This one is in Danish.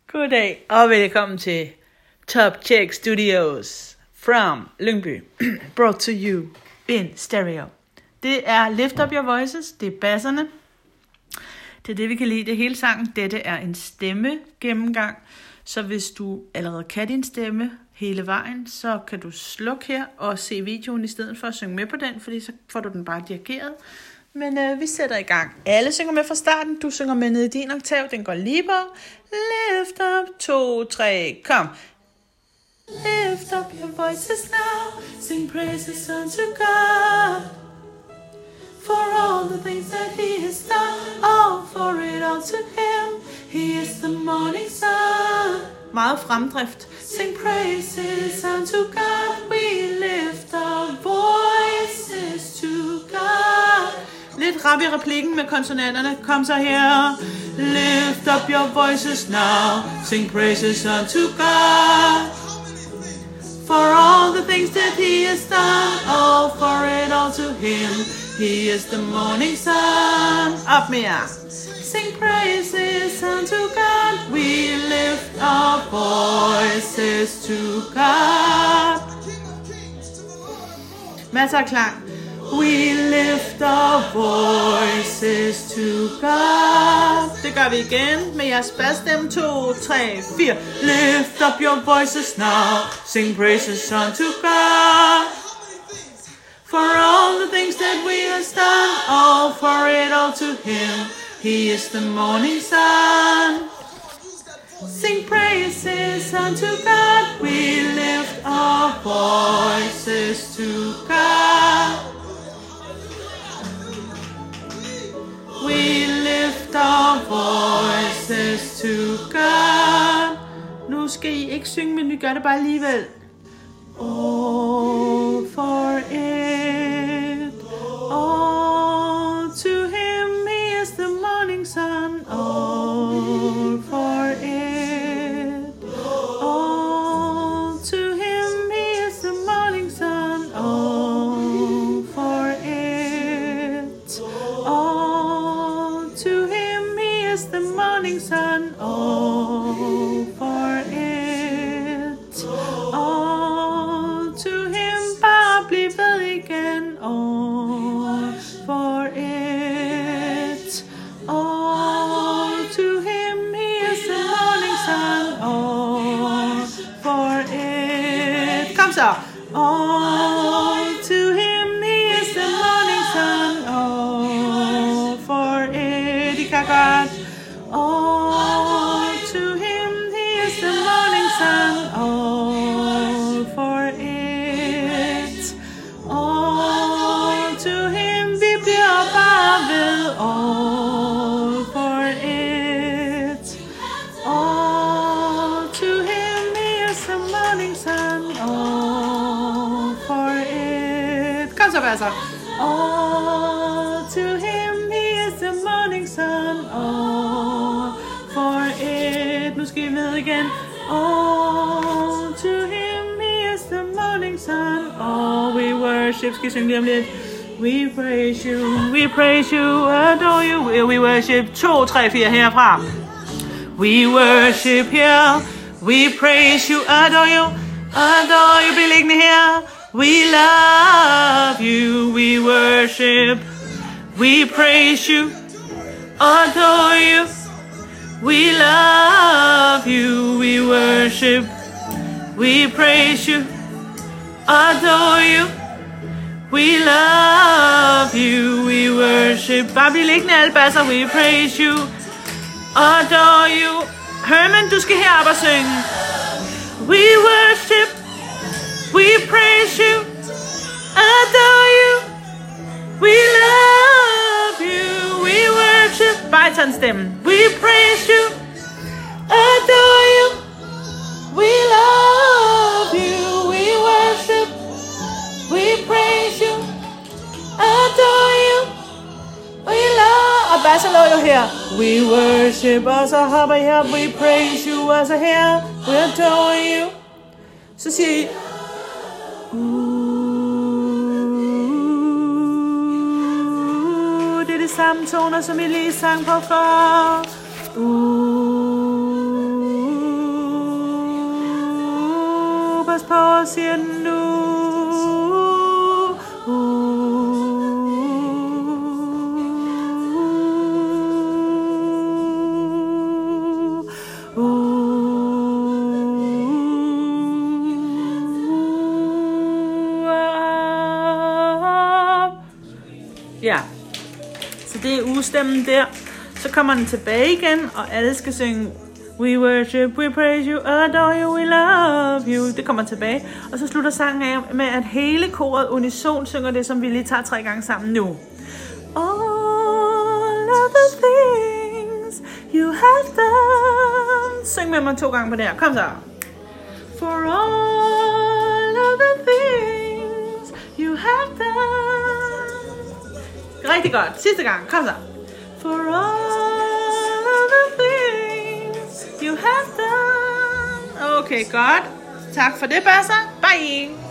Goddag og velkommen til Top Check Studios from Lyngby. Brought to you in stereo. Det er Lift Up Your Voices, det er basserne. Det er det, vi kan lide, det hele sangen. Dette er en stemmegennemgang. Så hvis du allerede kan din stemme hele vejen, så kan du slukke her og se videoen i stedet for at synge med på den, fordi så får du den bare dirigeret. Men vi sætter i gang. Alle synger med fra starten. Du synger med ned i din oktav. Den går lige på. Lift up, 2, 3, kom. Lift up your voices now. Sing praises unto God. For all the things that he has done. All for it all to him. He is the morning sun. Meget fremdrift. Sing praises unto God. We lift our voices to God. Lidt rap i replikken med konsonanterne. Kom så her. Lift up your voices now. Sing praises unto God. For all the things that he has done. All for it all to him. He is the morning sun. Op med jer. Sing praises unto God. We lift our voices to God. Masser af klang. We lift our voices to God. Det gør vi igen med jeres bassstemme. 2, 3, 4. Lift up your voices now. Sing praises unto God. For all the things that we have done. All for it all to him. He is the morning sun. Sing praises unto God. We lift our voices to God. We lift our voices to God. Nu skal I ikke synge, men vi gør det bare alligevel. All for it, all to him, he is the morning sun. All for it, all to him, he is the morning sun. All for it, all to him, he is the morning sun. All for it, all to him, bare bliv ved igen. All for it, all to him, he is the morning sun. All for it. Kom så. All to him, he is the morning sun. All for it. I kan godt. All to him, he is the morning sun. All for it. All to him, vi bliver bare ved. All for it. All to him, he is the morning sun. All for it. Kom så, basser. All to him, he is the morning sun. All for it. Nu skal vi med igen. All to him, he is the morning sun. All we worship. Skal vi synge lige om lidt? We praise you, adore you. We worship. 2, 3, 4 herfra. We worship here. We praise you, adore you. Adore you, bliv liggende her. We love you, we worship. We praise you, adore you. We love you, we worship. We praise you, adore you. We love you, we worship. Bare bliv liggende alle basser. We praise you, adore you. Herman, du skal herop og synge. We worship, we praise you, adore you. We love you, we worship. Bare tag en stemme. We praise you, adore you. We love you, we worship. We praise you, adore you. We love. Og basser lå jo her. We worship, og så hopper I her. We praise you, og så her. We adore you. Så siger I. Det er det samme toner, som I lige sang på før. pas på os, siger den nu. Ja, så det er ugestemmen der. Så kommer den tilbage igen, og alle skal synge We worship, we praise you, adore you, we love you. Det kommer tilbage. Og så slutter sangen af med, at hele koret unison synger det, som vi lige tager 3 gange sammen nu. All of the things you have done. Syng med mig 2 gange på det her. Kom så. For all of the things you have done. Rigtig godt. Sidste gang. Kom så. For all of the things you have done. Okay, godt. Tak for det, Basser. Bye.